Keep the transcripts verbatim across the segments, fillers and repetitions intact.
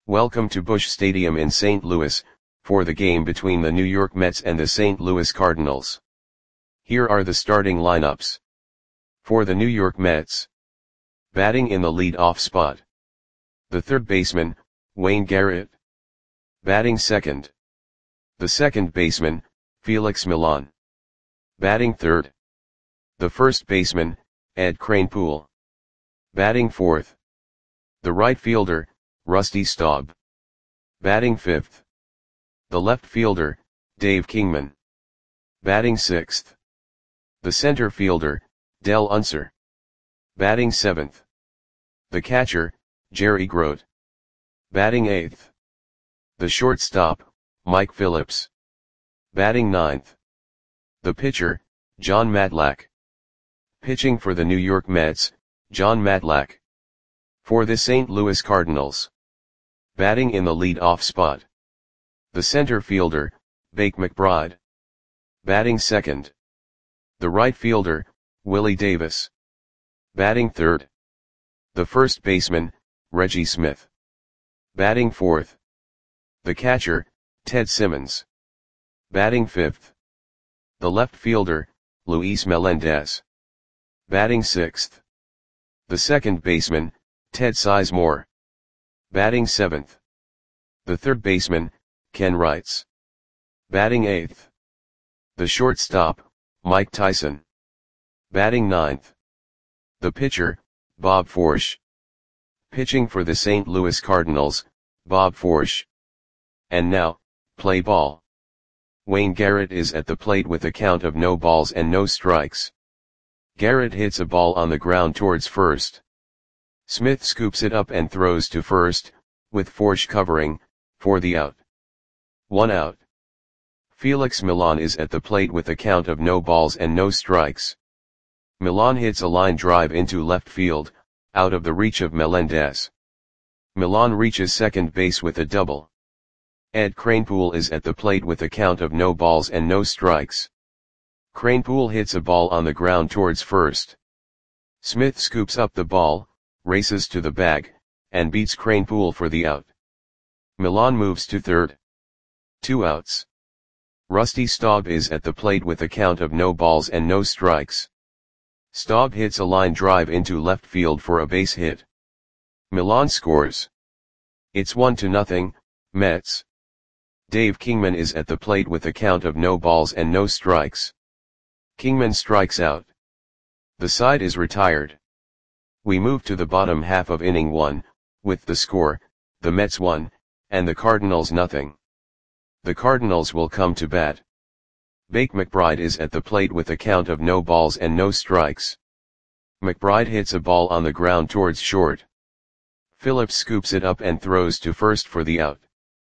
Welcome to Busch Stadium in Saint Louis, for the game between the New York Mets and the Saint Louis Cardinals. Here are the starting lineups. For the New York Mets. Batting in the lead-off spot. The third baseman, Wayne Garrett. Batting second. The second baseman, Felix Millan. Batting third. The first baseman, Ed Kranepool. Batting fourth. The right fielder, Rusty Staub. Batting fifth. The left fielder, Dave Kingman. Batting sixth. The center fielder, Del Unser. Batting seventh. The catcher, Jerry Grote. Batting eighth. The shortstop, Mike Phillips. Batting ninth. The pitcher, Jon Matlack. Pitching for the New York Mets, Jon Matlack. For the Saint Louis Cardinals. Batting in the lead-off spot. The center fielder, Bake McBride. Batting second. The right fielder, Willie Davis. Batting third. The first baseman, Reggie Smith. Batting fourth. The catcher, Ted Simmons. Batting fifth. The left fielder, Luis Melendez. Batting sixth. The second baseman, Ted Sizemore. Batting seventh. The third baseman, Ken Wrights. Batting eighth. The shortstop, Mike Tyson. Batting ninth. The pitcher, Bob Forsch. Pitching for the Saint Louis Cardinals, Bob Forsch. And now, play ball. Wayne Garrett is at the plate with a count of no balls and no strikes. Garrett hits a ball on the ground towards first. Smith scoops it up and throws to first, with Forsch covering, for the out. One out. Felix Millan is at the plate with a count of no balls and no strikes. Millan hits a line drive into left field, out of the reach of Melendez. Millan reaches second base with a double. Ed Kranepool is at the plate with a count of no balls and no strikes. Kranepool hits a ball on the ground towards first. Smith scoops up the ball, races to the bag, and beats Kranepool for the out. Millan moves to third. Two outs. Rusty Staub is at the plate with a count of no balls and no strikes. Staub hits a line drive into left field for a base hit. Millan scores. It's one to nothing, Mets. Dave Kingman is at the plate with a count of no balls and no strikes. Kingman strikes out. The side is retired. We move to the bottom half of inning one, with the score, the Mets one, and the Cardinals nothing. The Cardinals will come to bat. Bake McBride is at the plate with a count of no balls and no strikes. McBride hits a ball on the ground towards short. Phillips scoops it up and throws to first for the out.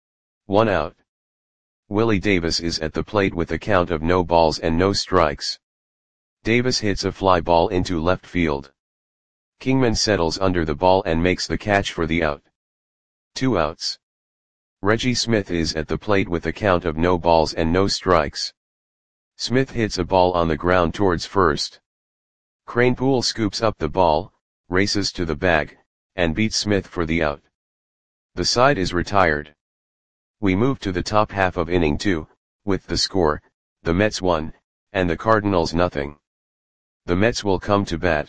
One out. Willie Davis is at the plate with a count of no balls and no strikes. Davis hits a fly ball into left field. Kingman settles under the ball and makes the catch for the out. Two outs. Reggie Smith is at the plate with a count of no balls and no strikes. Smith hits a ball on the ground towards first. Kranepool scoops up the ball, races to the bag, and beats Smith for the out. The side is retired. We move to the top half of inning two, with the score, the Mets one, and the Cardinals nothing. The Mets will come to bat.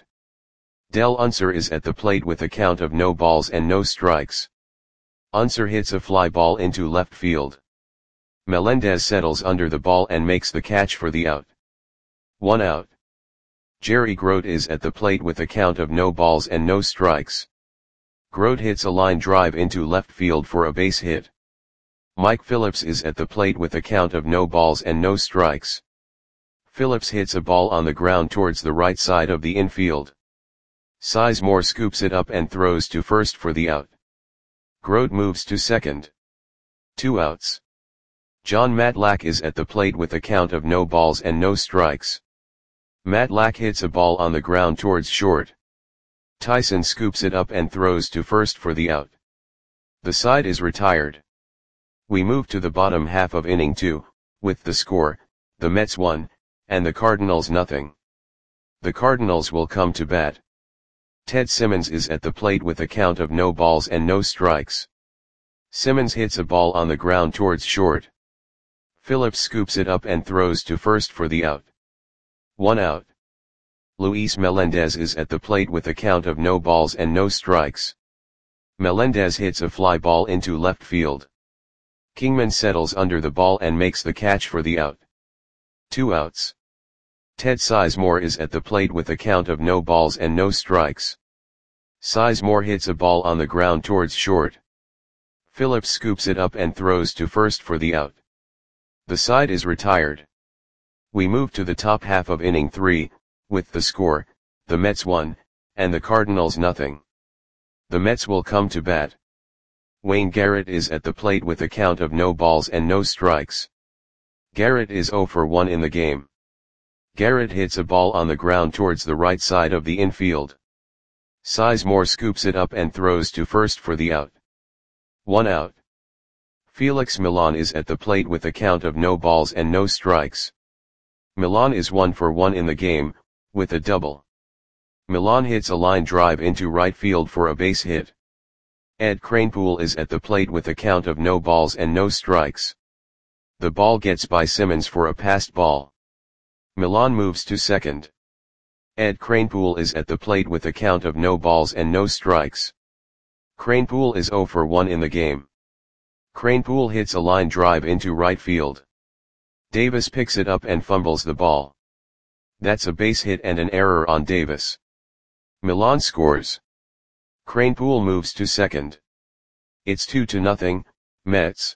Del Unser is at the plate with a count of no balls and no strikes. Unser hits a fly ball into left field. Melendez settles under the ball and makes the catch for the out. One out. Jerry Grote is at the plate with a count of no balls and no strikes. Grote hits a line drive into left field for a base hit. Mike Phillips is at the plate with a count of no balls and no strikes. Phillips hits a ball on the ground towards the right side of the infield. Sizemore scoops it up and throws to first for the out. Grote moves to second. Two outs. Jon Matlack is at the plate with a count of no balls and no strikes. Matlack hits a ball on the ground towards short. Tyson scoops it up and throws to first for the out. The side is retired. We move to the bottom half of inning two, with the score, the Mets one, and the Cardinals nothing. The Cardinals will come to bat. Ted Simmons is at the plate with a count of no balls and no strikes. Simmons hits a ball on the ground towards short. Phillips scoops it up and throws to first for the out. One out. Luis Melendez is at the plate with a count of no balls and no strikes. Melendez hits a fly ball into left field. Kingman settles under the ball and makes the catch for the out. Two outs. Ted Sizemore is at the plate with a count of no balls and no strikes. Sizemore hits a ball on the ground towards short. Phillips scoops it up and throws to first for the out. The side is retired. We move to the top half of inning three, with the score, the Mets one, and the Cardinals nothing. The Mets will come to bat. Wayne Garrett is at the plate with a count of no balls and no strikes. Garrett is oh for one in the game. Garrett hits a ball on the ground towards the right side of the infield. Sizemore scoops it up and throws to first for the out. One out. Felix Millan is at the plate with a count of no balls and no strikes. Millan is one for one in the game, with a double. Millan hits a line drive into right field for a base hit. Ed Kranepool is at the plate with a count of no balls and no strikes. The ball gets by Simmons for a passed ball. Millan moves to second. Ed Kranepool is at the plate with a count of no balls and no strikes. Kranepool is oh for one in the game. Kranepool hits a line drive into right field. Davis picks it up and fumbles the ball. That's a base hit and an error on Davis. Millan scores. Kranepool moves to second. It's two to nothing, Mets.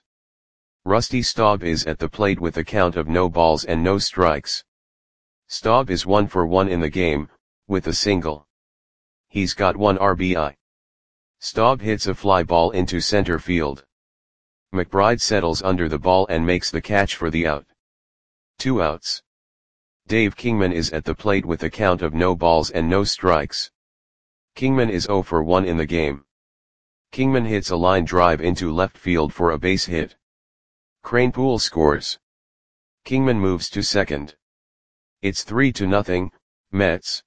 Rusty Staub is at the plate with a count of no balls and no strikes. Staub is one for one in the game, with a single. He's got one R B I. Staub hits a fly ball into center field. McBride settles under the ball and makes the catch for the out. Two outs. Dave Kingman is at the plate with a count of no balls and no strikes. Kingman is oh for one in the game. Kingman hits a line drive into left field for a base hit. Kranepool scores. Kingman moves to second. It's three to nothing, Mets.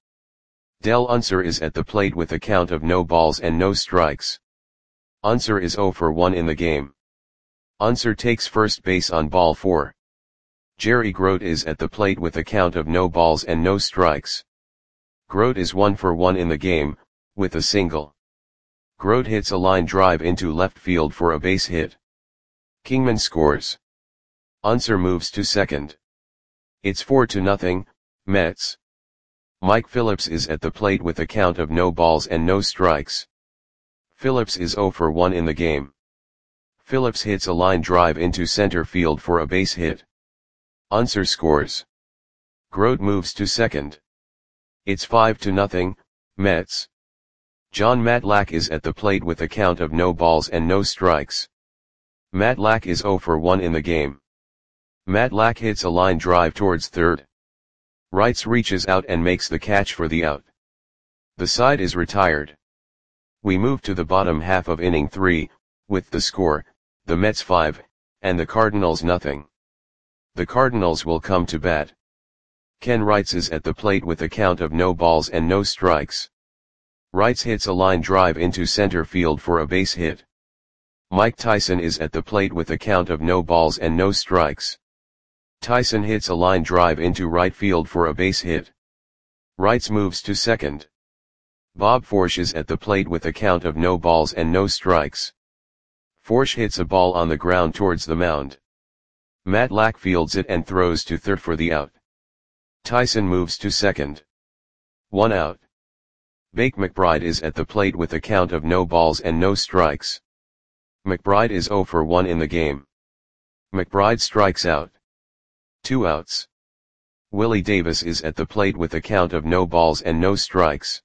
Del Unser is at the plate with a count of no balls and no strikes. Unser is oh for one in the game. Unser takes first base on ball four. Jerry Grote is at the plate with a count of no balls and no strikes. Grote is one for one in the game, with a single. Grote hits a line drive into left field for a base hit. Kingman scores. Unser moves to second. It's four to nothing, Mets. Mike Phillips is at the plate with a count of no balls and no strikes. Phillips is oh for one in the game. Phillips hits a line drive into center field for a base hit. Unser scores. Grote moves to second. It's five to nothing, Mets. John Matlack is at the plate with a count of no balls and no strikes. Matlack is oh for one in the game. Matlack hits a line drive towards third. Wrights reaches out and makes the catch for the out. The side is retired. We move to the bottom half of inning three, with the score, the Mets five, and the Cardinals nothing. The Cardinals will come to bat. Ken Wrights is at the plate with a count of no balls and no strikes. Wrights hits a line drive into center field for a base hit. Mike Tyson is at the plate with a count of no balls and no strikes. Tyson hits a line drive into right field for a base hit. Wrights moves to second. Bob Forsch is at the plate with a count of no balls and no strikes. Forsch hits a ball on the ground towards the mound. Matlack fields it and throws to third for the out. Tyson moves to second. One out. Bake McBride is at the plate with a count of no balls and no strikes. McBride is oh for one in the game. McBride strikes out. Two outs. Willie Davis is at the plate with a count of no balls and no strikes.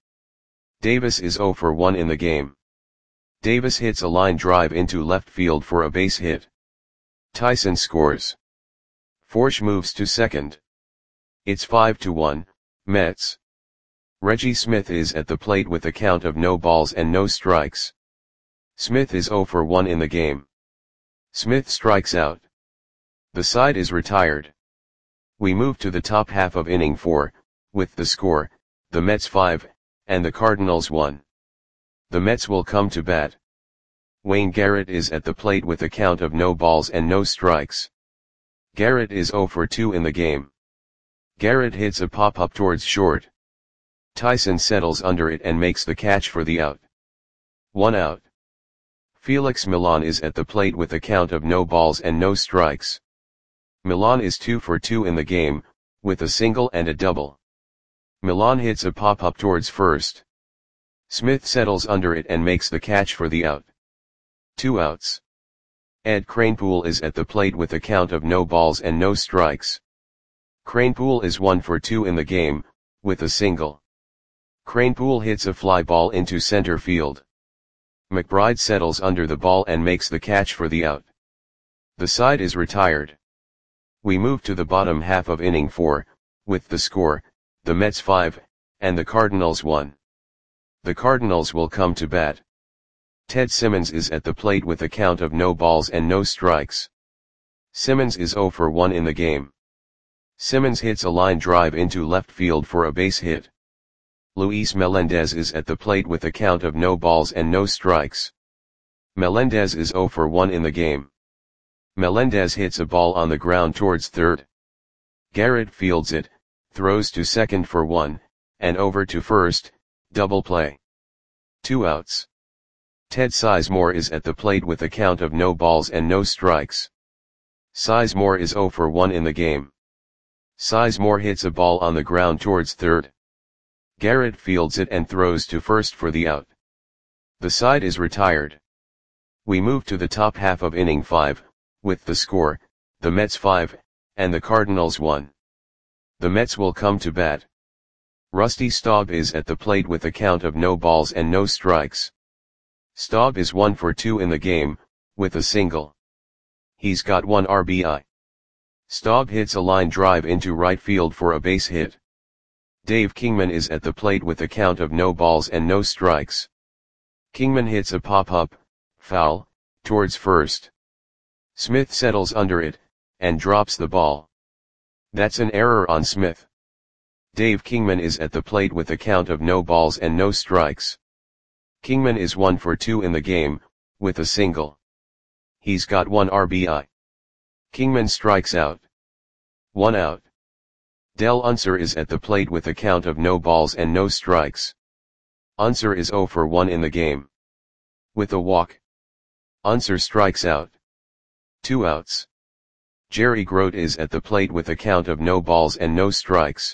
Davis is oh for one in the game. Davis hits a line drive into left field for a base hit. Tyson scores. Forsch moves to second. It's five to one, Mets. Reggie Smith is at the plate with a count of no balls and no strikes. Smith is oh for one in the game. Smith strikes out. The side is retired. We move to the top half of inning four, with the score, the Mets five, and the Cardinals one. The Mets will come to bat. Wayne Garrett is at the plate with a count of no balls and no strikes. Garrett is zero for two in the game. Garrett hits a pop-up towards short. Tyson settles under it and makes the catch for the out. One out. Felix Millan is at the plate with a count of no balls and no strikes. Millan is two for two in the game, with a single and a double. Millan hits a pop-up towards first. Smith settles under it and makes the catch for the out. Two outs. Ed Kranepool is at the plate with a count of no balls and no strikes. Kranepool is one for two in the game, with a single. Kranepool hits a fly ball into center field. McBride settles under the ball and makes the catch for the out. The side is retired. We move to the bottom half of inning four, with the score, the Mets five, and the Cardinals one. The Cardinals will come to bat. Ted Simmons is at the plate with a count of no balls and no strikes. Simmons is zero for one in the game. Simmons hits a line drive into left field for a base hit. Luis Melendez is at the plate with a count of no balls and no strikes. Melendez is zero for one in the game. Melendez hits a ball on the ground towards third. Garrett fields it, throws to second for one, and over to first, double play. Two outs. Ted Sizemore is at the plate with a count of no balls and no strikes. Sizemore is zero for one in the game. Sizemore hits a ball on the ground towards third. Garrett fields it and throws to first for the out. The side is retired. We move to the top half of inning five, with the score, the Mets five, and the Cardinals one. The Mets will come to bat. Rusty Staub is at the plate with a count of no balls and no strikes. Staub is one for two in the game, with a single. He's got one R B I. Staub hits a line drive into right field for a base hit. Dave Kingman is at the plate with a count of no balls and no strikes. Kingman hits a pop-up, foul, towards first. Smith settles under it, and drops the ball. That's an error on Smith. Dave Kingman is at the plate with a count of no balls and no strikes. Kingman is one for two in the game, with a single. He's got one R B I. Kingman strikes out. One out. Del Unser is at the plate with a count of no balls and no strikes. Unser is zero for one in the game. With a walk. Unser strikes out. Two outs. Jerry Grote is at the plate with a count of no balls and no strikes.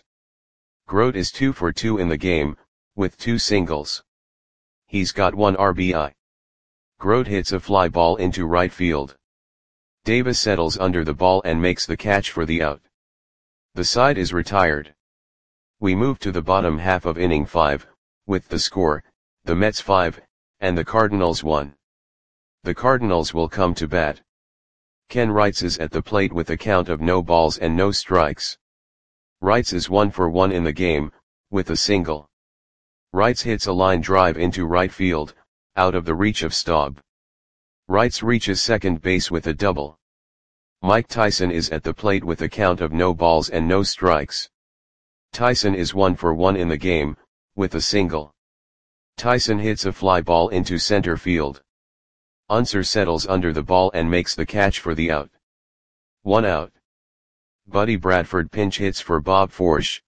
Grote is two for two in the game, with two singles. He's got one R B I. Grote hits a fly ball into right field. Davis settles under the ball and makes the catch for the out. The side is retired. We move to the bottom half of inning five, with the score, the Mets five, and the Cardinals one. The Cardinals will come to bat. Ken Wrights is at the plate with a count of no balls and no strikes. Wrights is one for one in the game, with a single. Wrights hits a line drive into right field, out of the reach of Staub. Wrights reaches second base with a double. Mike Tyson is at the plate with a count of no balls and no strikes. Tyson is one for one in the game, with a single. Tyson hits a fly ball into center field. Unser settles under the ball and makes the catch for the out. One out. Buddy Bradford pinch hits for Bob Forsch.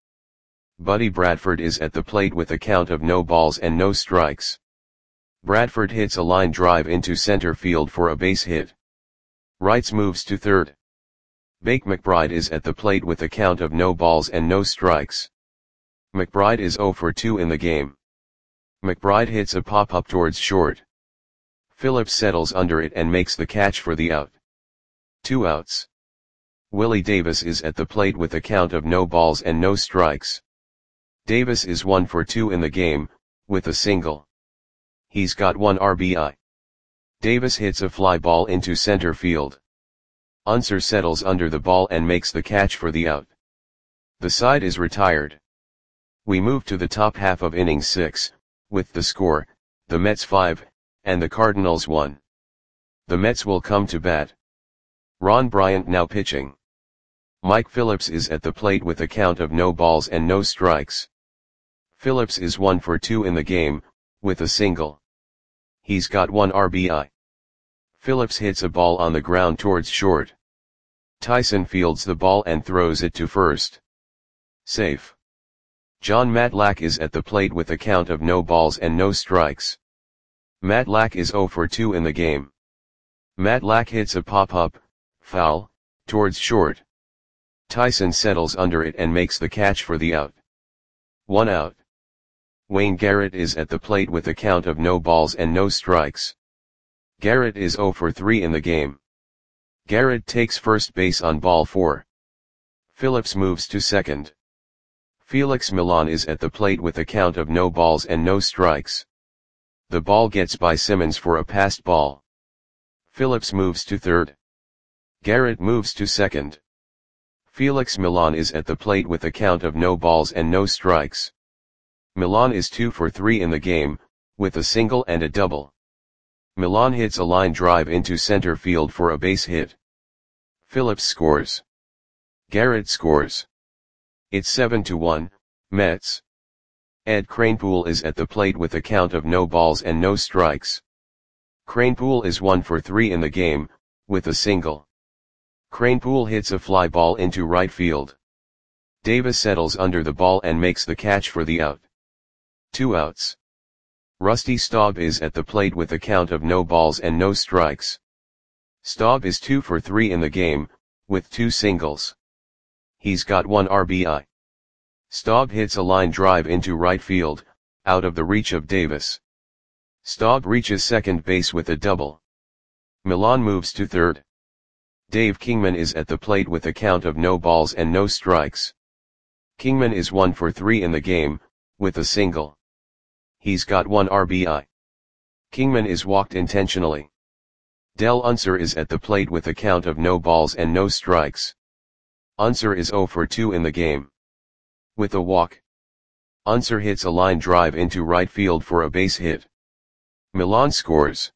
Buddy Bradford is at the plate with a count of no balls and no strikes. Bradford hits a line drive into center field for a base hit. Wrights moves to third. Bake McBride is at the plate with a count of no balls and no strikes. McBride is zero for two in the game. McBride hits a pop-up towards short. Phillips settles under it and makes the catch for the out. Two outs. Willie Davis is at the plate with a count of no balls and no strikes. Davis is one for two in the game, with a single. He's got one R B I. Davis hits a fly ball into center field. Unser settles under the ball and makes the catch for the out. The side is retired. We move to the top half of inning six, with the score, the Mets five, and the Cardinals one. The Mets will come to bat. Ron Bryant now pitching. Mike Phillips is at the plate with a count of no balls and no strikes. Phillips is one for two in the game, with a single. He's got one R B I. Phillips hits a ball on the ground towards short. Tyson fields the ball and throws it to first. Safe. Jon Matlack is at the plate with a count of no balls and no strikes. Matlack is oh for two in the game. Matlack hits a pop-up, foul, towards short. Tyson settles under it and makes the catch for the out. One out. Wayne Garrett is at the plate with a count of no balls and no strikes. Garrett is oh for three in the game. Garrett takes first base on ball four. Phillips moves to second. Felix Millan is at the plate with a count of no balls and no strikes. The ball gets by Simmons for a passed ball. Phillips moves to third. Garrett moves to second. Felix Millan is at the plate with a count of no balls and no strikes. Millan is two for three in the game, with a single and a double. Millan hits a line drive into center field for a base hit. Phillips scores. Garrett scores. It's seven to one, Mets. Ed Kranepool is at the plate with a count of no balls and no strikes. Kranepool is one for three in the game, with a single. Kranepool hits a fly ball into right field. Davis settles under the ball and makes the catch for the out. Two outs. Rusty Staub is at the plate with a count of no balls and no strikes. Staub is two for three in the game, with two singles. He's got one R B I. Staub hits a line drive into right field, out of the reach of Davis. Staub reaches second base with a double. Millan moves to third. Dave Kingman is at the plate with a count of no balls and no strikes. Kingman is one for three in the game, with a single. He's got one R B I. Kingman is walked intentionally. Del Unser is at the plate with a count of no balls and no strikes. Unser is oh for two in the game. With a walk. Unser hits a line drive into right field for a base hit. Millan scores.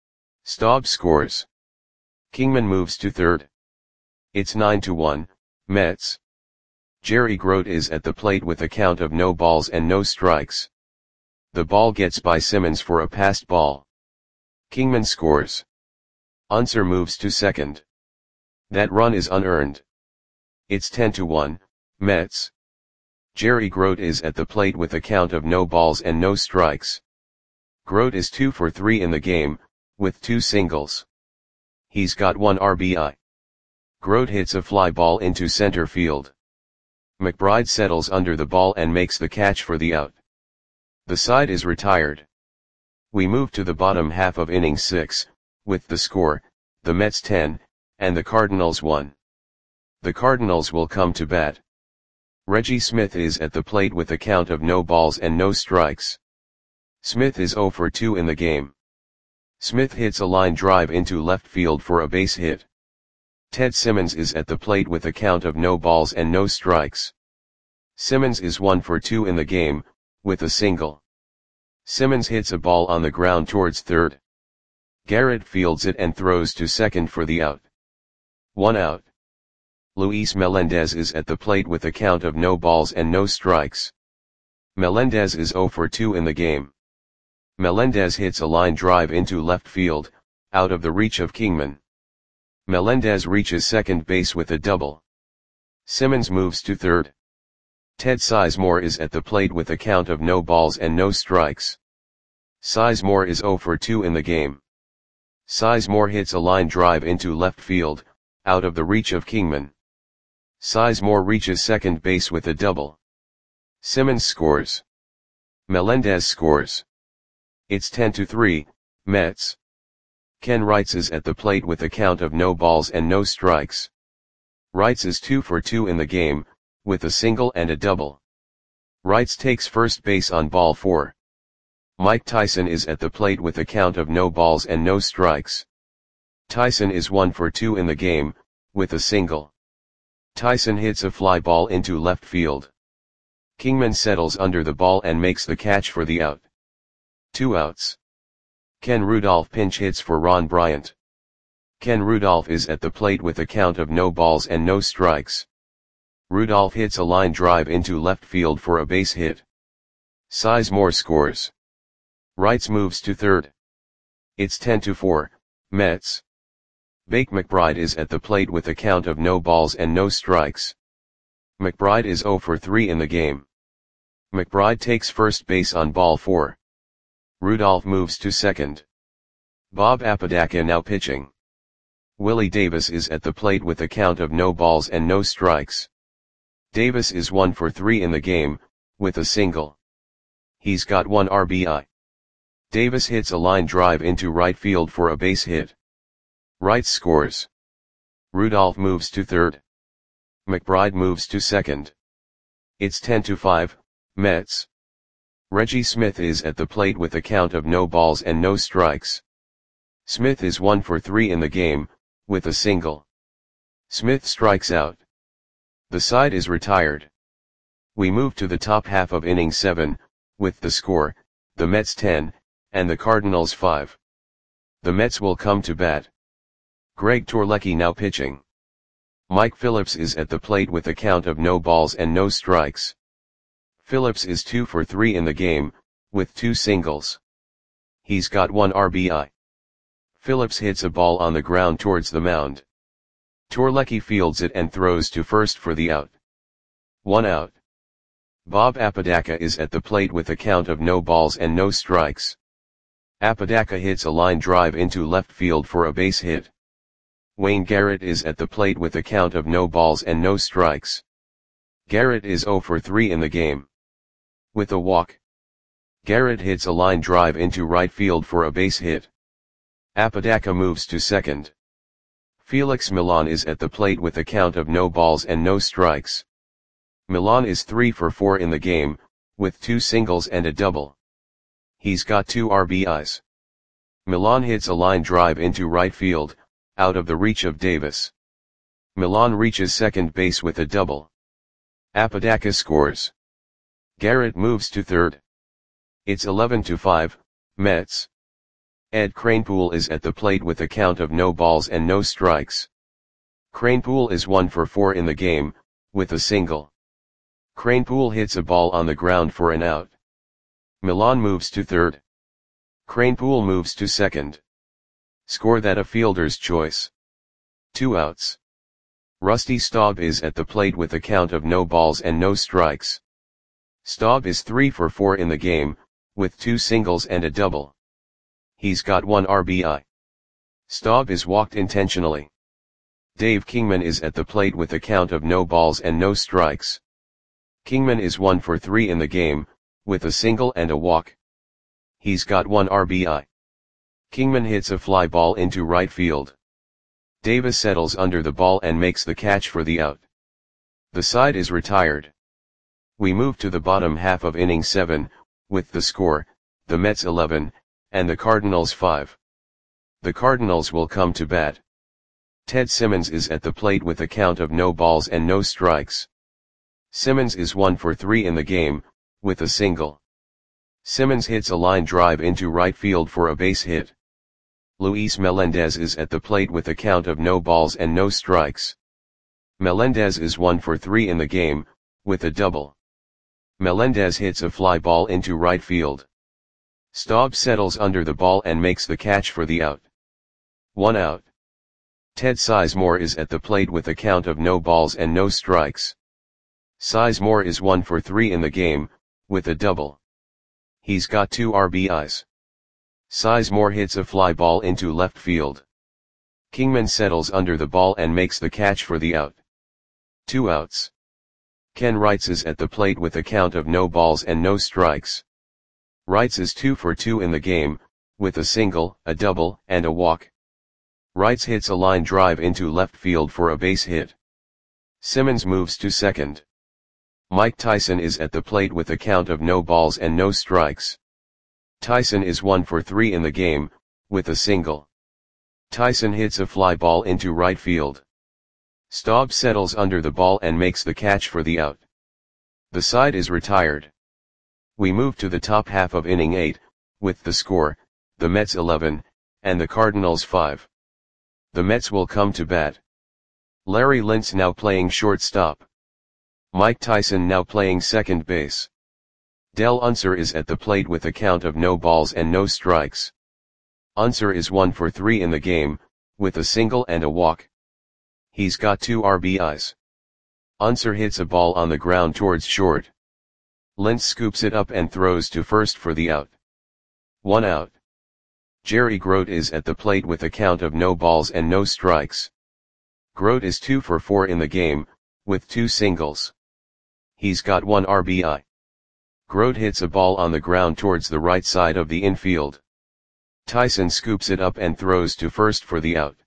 Staub scores. Kingman moves to third. It's nine to one, Mets. Jerry Grote is at the plate with a count of no balls and no strikes. The ball gets by Simmons for a passed ball. Kingman scores. Unser moves to second. That run is unearned. It's ten to one, Mets. Jerry Grote is at the plate with a count of no balls and no strikes. Grote is two for three in the game, with two singles. He's got one R B I. Grote hits a fly ball into center field. McBride settles under the ball and makes the catch for the out. The side is retired. We move to the bottom half of inning six, with the score, the Mets ten, and the Cardinals one. The Cardinals will come to bat. Reggie Smith is at the plate with a count of no balls and no strikes. Smith is oh for two in the game. Smith hits a line drive into left field for a base hit. Ted Simmons is at the plate with a count of no balls and no strikes. Simmons is one for two in the game, with a single. Simmons hits a ball on the ground towards third. Garrett fields it and throws to second for the out. One out. Luis Melendez is at the plate with a count of no balls and no strikes. Melendez is oh for two in the game. Melendez hits a line drive into left field, out of the reach of Kingman. Melendez reaches second base with a double. Simmons moves to third. Ted Sizemore is at the plate with a count of no balls and no strikes. Sizemore is oh for two in the game. Sizemore hits a line drive into left field, out of the reach of Kingman. Sizemore reaches second base with a double. Simmons scores. Melendez scores. It's ten to three, Mets. Ken Wrights is at the plate with a count of no balls and no strikes. Wrights is two for two in the game, with a single and a double. Wrights takes first base on ball four. Mike Tyson is at the plate with a count of no balls and no strikes. Tyson is one for two in the game, with a single. Tyson hits a fly ball into left field. Kingman settles under the ball and makes the catch for the out. Two outs. Ken Rudolph pinch hits for Ron Bryant. Ken Rudolph is at the plate with a count of no balls and no strikes. Rudolph hits a line drive into left field for a base hit. Sizemore scores. Wrights moves to third. It's ten to four, Mets. Bake McBride is at the plate with a count of no balls and no strikes. McBride is zero for three in the game. McBride takes first base on ball four. Rudolph moves to second. Bob Apodaca now pitching. Willie Davis is at the plate with a count of no balls and no strikes. Davis is one for three in the game, with a single. He's got one R B I. Davis hits a line drive into right field for a base hit. Wright scores. Rudolph moves to third. McBride moves to second. It's ten to five, Mets. Reggie Smith is at the plate with a count of no balls and no strikes. Smith is one for three in the game, with a single. Smith strikes out. The side is retired. We move to the top half of inning seven, with the score, the Mets ten, and the Cardinals five. The Mets will come to bat. Greg Torlecki now pitching. Mike Phillips is at the plate with a count of no balls and no strikes. Phillips is two for three in the game, with two singles. He's got one R B I. Phillips hits a ball on the ground towards the mound. Torlecki fields it and throws to first for the out. One out. Bob Apodaca is at the plate with a count of no balls and no strikes. Apodaca hits a line drive into left field for a base hit. Wayne Garrett is at the plate with a count of no balls and no strikes. Garrett is zero for three in the game. With a walk. Garrett hits a line drive into right field for a base hit. Apodaca moves to second. Felix Millan is at the plate with a count of no balls and no strikes. Millan is three for four in the game, with two singles and a double. He's got two R B Is. Millan hits a line drive into right field, out of the reach of Davis. Millan reaches second base with a double. Apodaca scores. Garrett moves to third. It's eleven to five, Mets. Ed Kranepool is at the plate with a count of no balls and no strikes. Kranepool is one for four in the game, with a single. Kranepool hits a ball on the ground for an out. Millan moves to third. Kranepool moves to second. Score that a fielder's choice. Two outs. Rusty Staub is at the plate with a count of no balls and no strikes. Staub is three for four in the game, with two singles and a double. He's got one R B I. Staub is walked intentionally. Dave Kingman is at the plate with a count of no balls and no strikes. Kingman is one for three in the game, with a single and a walk. He's got one R B I. Kingman hits a fly ball into right field. Davis settles under the ball and makes the catch for the out. The side is retired. We move to the bottom half of inning seven, with the score, the Mets eleven, and the Cardinals five. The Cardinals will come to bat. Ted Simmons is at the plate with a count of no balls and no strikes. Simmons is one for three in the game, with a single. Simmons hits a line drive into right field for a base hit. Luis Melendez is at the plate with a count of no balls and no strikes. Melendez is one for three in the game, with a double. Melendez hits a fly ball into right field. Staub settles under the ball and makes the catch for the out. One out. Ted Sizemore is at the plate with a count of no balls and no strikes. Sizemore is one for three in the game, with a double. He's got two R B Is. Sizemore hits a fly ball into left field. Kingman settles under the ball and makes the catch for the out. Two outs. Ken Wrights is at the plate with a count of no balls and no strikes. Wrights is two for two in the game, with a single, a double, and a walk. Wrights hits a line drive into left field for a base hit. Simmons moves to second. Mike Tyson is at the plate with a count of no balls and no strikes. Tyson is one for three in the game, with a single. Tyson hits a fly ball into right field. Staub settles under the ball and makes the catch for the out. The side is retired. We move to the top half of inning eight, with the score, the Mets eleven, and the Cardinals five. The Mets will come to bat. Larry Lintz now playing shortstop. Mike Tyson now playing second base. Del Unser is at the plate with a count of no balls and no strikes. Unser is one for three in the game, with a single and a walk. He's got two R B Is. Unser hits a ball on the ground towards short. Lentz scoops it up and throws to first for the out. One out. Jerry Grote is at the plate with a count of no balls and no strikes. Grote is two for four in the game, with two singles. He's got one R B I. Grote hits a ball on the ground towards the right side of the infield. Tyson scoops it up and throws to first for the out.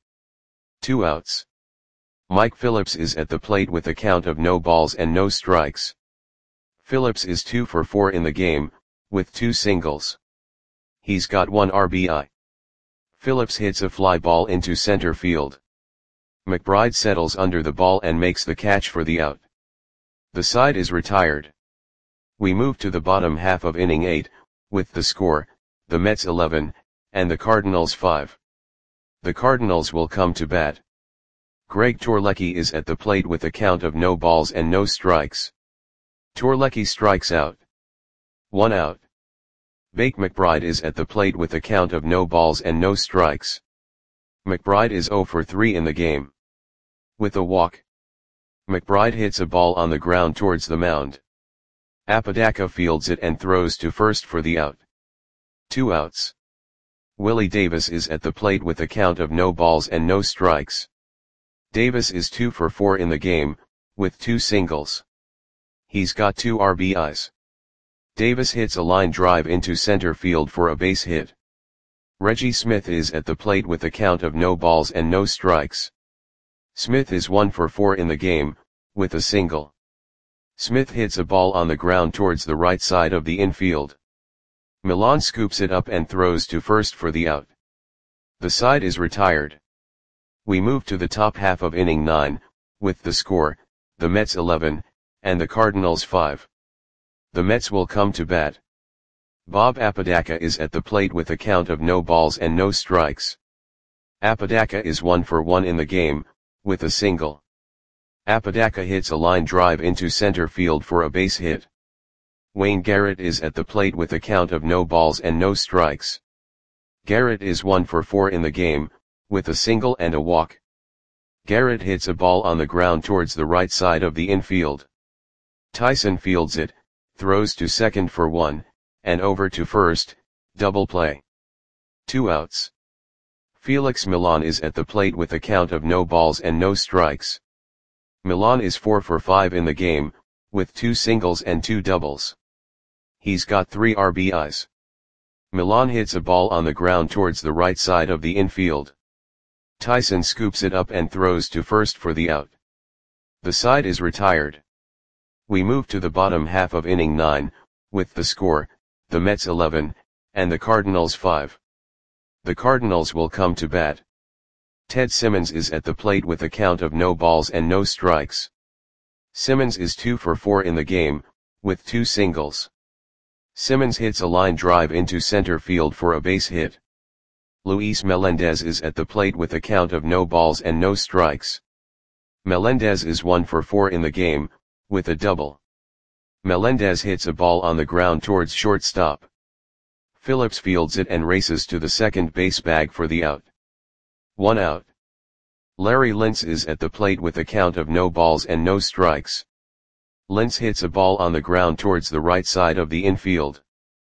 Two outs. Mike Phillips is at the plate with a count of no balls and no strikes. Phillips is two for four in the game, with two singles. He's got one R B I. Phillips hits a fly ball into center field. McBride settles under the ball and makes the catch for the out. The side is retired. We move to the bottom half of inning eight, with the score, the Mets eleven, and the Cardinals five. The Cardinals will come to bat. Greg Torlecki is at the plate with a count of no balls and no strikes. Torlecki strikes out. One out. Bake McBride is at the plate with a count of no balls and no strikes. McBride is zero for three in the game. With a walk. McBride hits a ball on the ground towards the mound. Apodaca fields it and throws to first for the out. Two outs. Willie Davis is at the plate with a count of no balls and no strikes. Davis is two for four in the game, with two singles. He's got two R B Is. Davis hits a line drive into center field for a base hit. Reggie Smith is at the plate with a count of no balls and no strikes. Smith is one for four in the game, with a single. Smith hits a ball on the ground towards the right side of the infield. Milan scoops it up and throws to first for the out. The side is retired. We move to the top half of inning nine, with the score, the Mets eleven, and the Cardinals five. The Mets will come to bat. Bob Apodaca is at the plate with a count of no balls and no strikes. Apodaca is one for one in the game, with a single. Apodaca hits a line drive into center field for a base hit. Wayne Garrett is at the plate with a count of no balls and no strikes. Garrett is one for four in the game, with a single and a walk. Garrett hits a ball on the ground towards the right side of the infield. Tyson fields it, throws to second for one, and over to first, double play. Two outs. Felix Milan is at the plate with a count of no balls and no strikes. Milan is four for five in the game, with two singles and two doubles. He's got three R B Is. Milan hits a ball on the ground towards the right side of the infield. Tyson scoops it up and throws to first for the out. The side is retired. We move to the bottom half of inning nine, with the score, the Mets eleven, and the Cardinals five. The Cardinals will come to bat. Ted Simmons is at the plate with a count of no balls and no strikes. Simmons is two for four in the game, with two singles. Simmons hits a line drive into center field for a base hit. Luis Melendez is at the plate with a count of no balls and no strikes. Melendez is one for four in the game, with a double. Melendez hits a ball on the ground towards shortstop. Phillips fields it and races to the second base bag for the out. One out. Larry Lentz is at the plate with a count of no balls and no strikes. Lentz hits a ball on the ground towards the right side of the infield.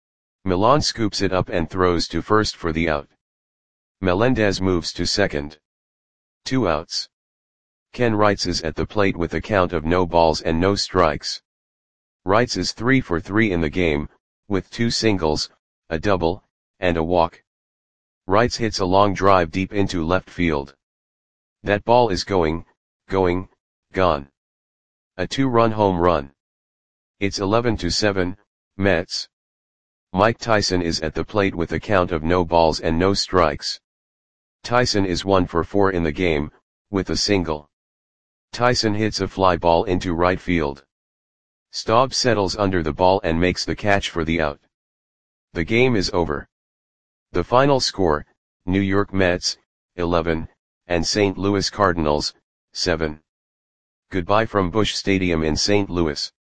Milan scoops it up and throws to first for the out. Melendez moves to second. Two outs. Ken Wrights is at the plate with a count of no balls and no strikes. Wrights is three for three in the game, with two singles, a double, and a walk. Wrights hits a long drive deep into left field. That ball is going, going, gone. A two-run home run. It's eleven to seven, Mets. Mike Tyson is at the plate with a count of no balls and no strikes. Tyson is one for four in the game, with a single. Tyson hits a fly ball into right field. Staub settles under the ball and makes the catch for the out. The game is over. The final score, New York Mets, eleven, and Saint Louis Cardinals, seven. Goodbye from Busch Stadium in Saint Louis.